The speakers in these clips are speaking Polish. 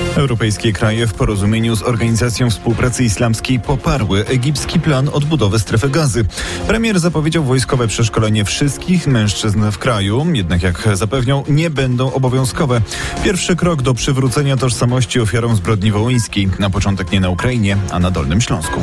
Europejskie kraje w porozumieniu z Organizacją Współpracy Islamskiej poparły egipski plan odbudowy strefy Gazy. Premier zapowiedział wojskowe przeszkolenie wszystkich mężczyzn w kraju, jednak jak zapewniał, nie będą obowiązkowe. Pierwszy krok do przywrócenia tożsamości ofiarom zbrodni wołyńskiej. Na początek nie na Ukrainie, a na Dolnym Śląsku.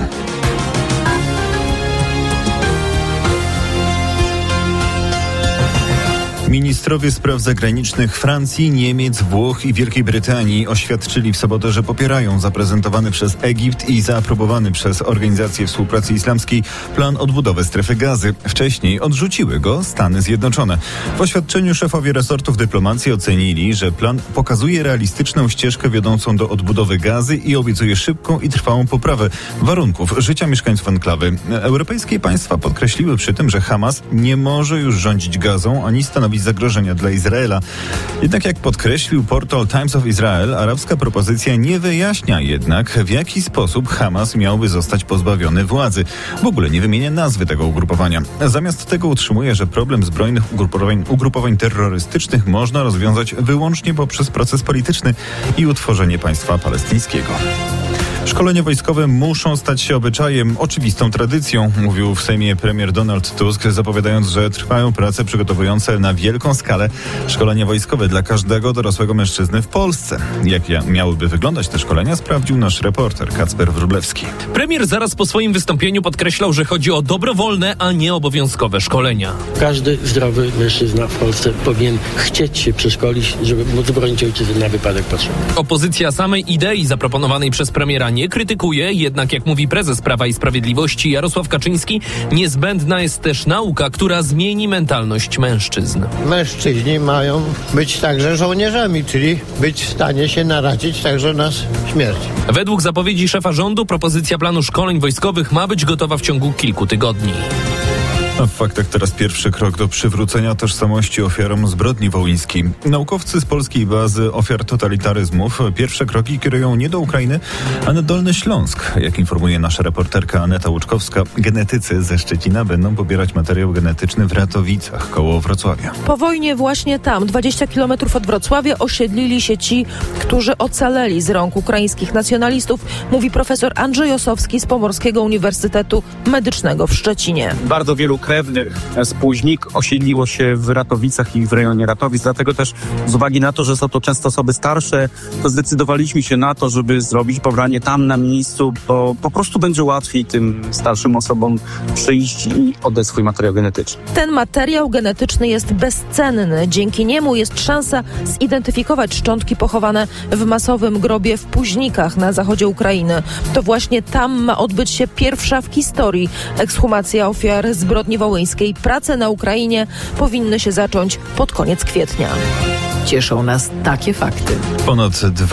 Ministrowie spraw zagranicznych Francji, Niemiec, Włoch i Wielkiej Brytanii oświadczyli w sobotę, że popierają zaprezentowany przez Egipt i zaaprobowany przez Organizację Współpracy Islamskiej plan odbudowy strefy Gazy. Wcześniej odrzuciły go Stany Zjednoczone. W oświadczeniu szefowie resortów dyplomacji ocenili, że plan pokazuje realistyczną ścieżkę wiodącą do odbudowy Gazy i obiecuje szybką i trwałą poprawę warunków życia mieszkańców enklawy. Europejskie państwa podkreśliły przy tym, że Hamas nie może już rządzić Gazą ani stanowić zagrożenia dla Izraela. Jednak jak podkreślił portal Times of Israel, arabska propozycja nie wyjaśnia jednak, w jaki sposób Hamas miałby zostać pozbawiony władzy. W ogóle nie wymienia nazwy tego ugrupowania. Zamiast tego utrzymuje, że problem zbrojnych ugrupowań terrorystycznych można rozwiązać wyłącznie poprzez proces polityczny i utworzenie państwa palestyńskiego. Szkolenia wojskowe muszą stać się obyczajem, oczywistą tradycją, mówił w Sejmie premier Donald Tusk, zapowiadając, że trwają prace przygotowujące na wielką skalę szkolenia wojskowe dla każdego dorosłego mężczyzny w Polsce. Jak miałyby wyglądać te szkolenia, sprawdził nasz reporter Kacper Wróblewski. Premier zaraz po swoim wystąpieniu podkreślał, że chodzi o dobrowolne, a nie obowiązkowe szkolenia. Każdy zdrowy mężczyzna w Polsce powinien chcieć się przeszkolić, żeby móc bronić ojczyzny na wypadek potrzeby. Opozycja samej idei zaproponowanej przez premiera nie krytykuje, jednak jak mówi prezes Prawa i Sprawiedliwości Jarosław Kaczyński, niezbędna jest też nauka, która zmieni mentalność mężczyzn. Mężczyźni mają być także żołnierzami, czyli być w stanie się narazić także na śmierć. Według zapowiedzi szefa rządu propozycja planu szkoleń wojskowych ma być gotowa w ciągu kilku tygodni. A w faktach teraz pierwszy krok do przywrócenia tożsamości ofiarom zbrodni wołyńskiej. Naukowcy z polskiej bazy ofiar totalitaryzmów pierwsze kroki kierują nie do Ukrainy, a na Dolny Śląsk. Jak informuje nasza reporterka Aneta Łuczkowska, genetycy ze Szczecina będą pobierać materiał genetyczny w Ratowicach koło Wrocławia. Po wojnie właśnie tam, 20 kilometrów od Wrocławia, osiedlili się ci, którzy ocaleli z rąk ukraińskich nacjonalistów, mówi profesor Andrzej Osowski z Pomorskiego Uniwersytetu Medycznego w Szczecinie. Bardzo wielu krewnych z Późnik osiedliło się w Ratowicach i w rejonie Ratowic, dlatego też z uwagi na to, że są to często osoby starsze, to zdecydowaliśmy się na to, żeby zrobić pobranie tam na miejscu, bo po prostu będzie łatwiej tym starszym osobom przyjść i oddać swój materiał genetyczny. Ten materiał genetyczny jest bezcenny. Dzięki niemu jest szansa zidentyfikować szczątki pochowane w masowym grobie w Późnikach na zachodzie Ukrainy. To właśnie tam ma odbyć się pierwsza w historii ekshumacja ofiar zbrodni wołyńskiej. Prace na Ukrainie powinny się zacząć pod koniec kwietnia. Cieszą nas takie fakty. Ponad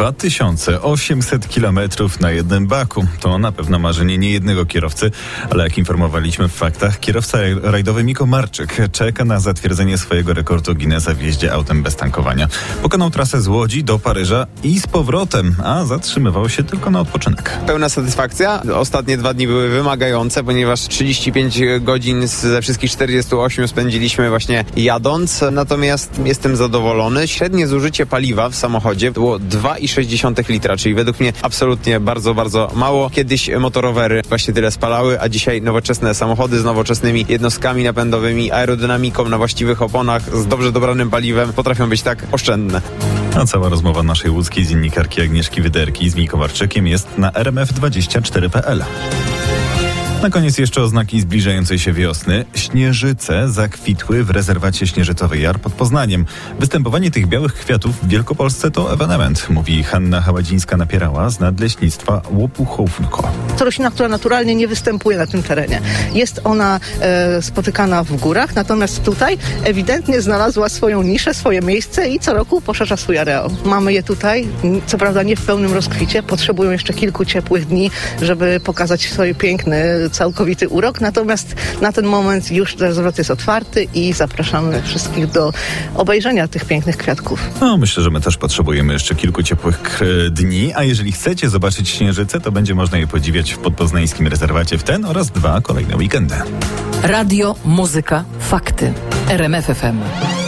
2800 kilometrów na jednym baku. To na pewno marzenie niejednego kierowcy, ale jak informowaliśmy w faktach, kierowca rajdowy Miko Marczyk czeka na zatwierdzenie swojego rekordu Guinnessa w jeździe autem bez tankowania. Pokonał trasę z Łodzi do Paryża i z powrotem, a zatrzymywał się tylko na odpoczynek. Pełna satysfakcja. Ostatnie 2 dni były wymagające, ponieważ 35 godzin ze wszystkich 48 spędziliśmy właśnie jadąc. Natomiast jestem zadowolony. Średnie zużycie paliwa w samochodzie było 2,6 litra, czyli według mnie absolutnie bardzo, bardzo mało. Kiedyś motorowery właśnie tyle spalały, a dzisiaj nowoczesne samochody z nowoczesnymi jednostkami napędowymi, aerodynamiką na właściwych oponach, z dobrze dobranym paliwem potrafią być tak oszczędne. A cała rozmowa naszej łódzkiej dziennikarki Agnieszki Wyderki z Miką Marczykiem jest na rmf24.pl. Na koniec jeszcze oznaki zbliżającej się wiosny. Śnieżyce zakwitły w rezerwacie Śnieżycowy Jar pod Poznaniem. Występowanie tych białych kwiatów w Wielkopolsce to ewenement, mówi Hanna Haładzińska-Napierała z Nadleśnictwa Łopuchówko. To roślina, która naturalnie nie występuje na tym terenie. Jest ona spotykana w górach, natomiast tutaj ewidentnie znalazła swoją niszę, swoje miejsce i co roku poszerza swój areał. Mamy je tutaj, co prawda nie w pełnym rozkwicie, potrzebują jeszcze kilku ciepłych dni, żeby pokazać swój piękny, całkowity urok, natomiast na ten moment już rezerwat jest otwarty i zapraszamy wszystkich do obejrzenia tych pięknych kwiatków. No, myślę, że my też potrzebujemy jeszcze kilku ciepłych dni, a jeżeli chcecie zobaczyć śnieżycę, to będzie można je podziwiać w podpoznańskim rezerwacie w ten oraz 2 kolejne weekendy. Radio, muzyka, fakty. RMF FM.